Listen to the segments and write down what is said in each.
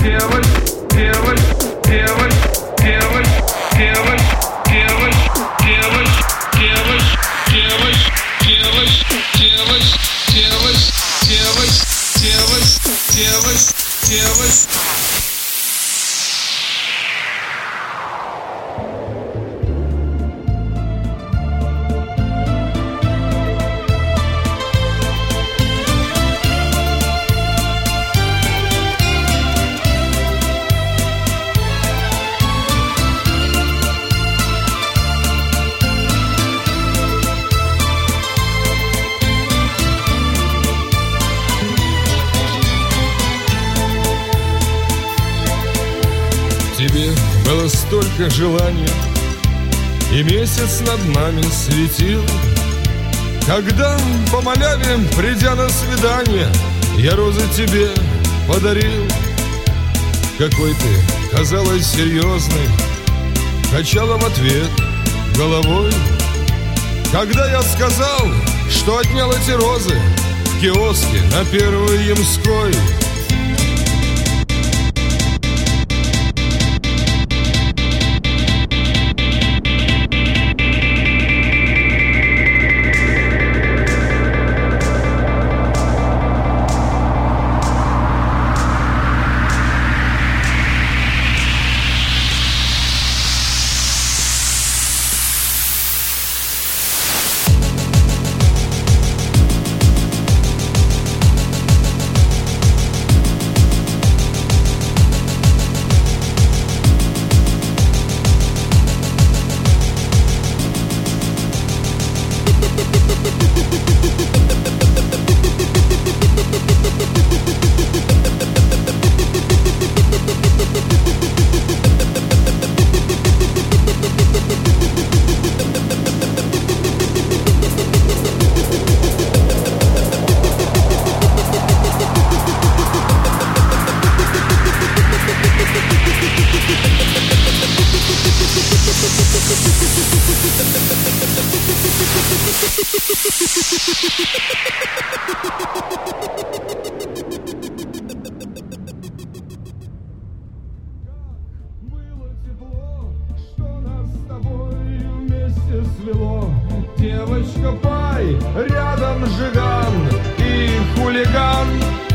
Тебе было столько желаний, и месяц над нами светил. Когда по маляве, придя на свидание, я розы тебе подарил. Какой ты казалась серьезной, качала в ответ головой. Когда я сказал, что отнял эти розы в киоске на Первой Ямской. Свело. Девочка, пай, рядом жиган и хулиган.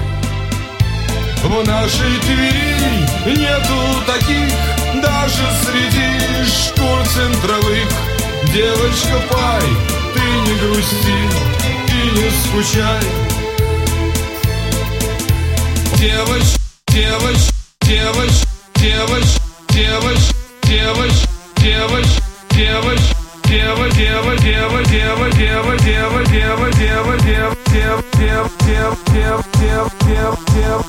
В нашей Твери нету таких, даже среди шкур центровых. Девочка, пай, ты не грусти и не скучай. Девочка, девочка, девочка, девочка, девочка, девочка, девочка, девочка. Дева, дева, дева, дева, дева, дева, дева, дева, дева, дева, дева, дева, дева, дева, дева,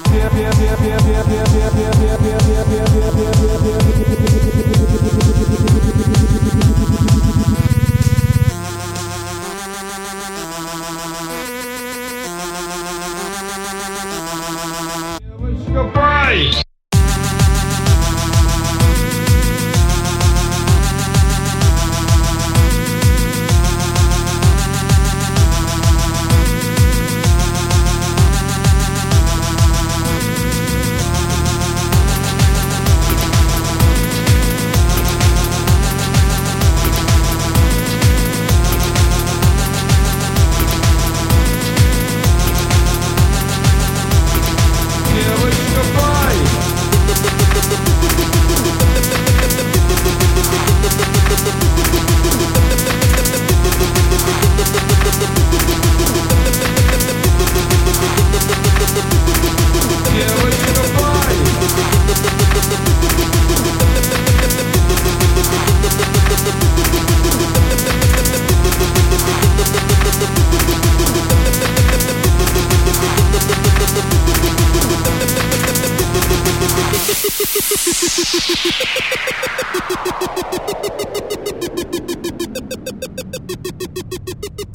девочка, пай! Ha ha ha ha ha!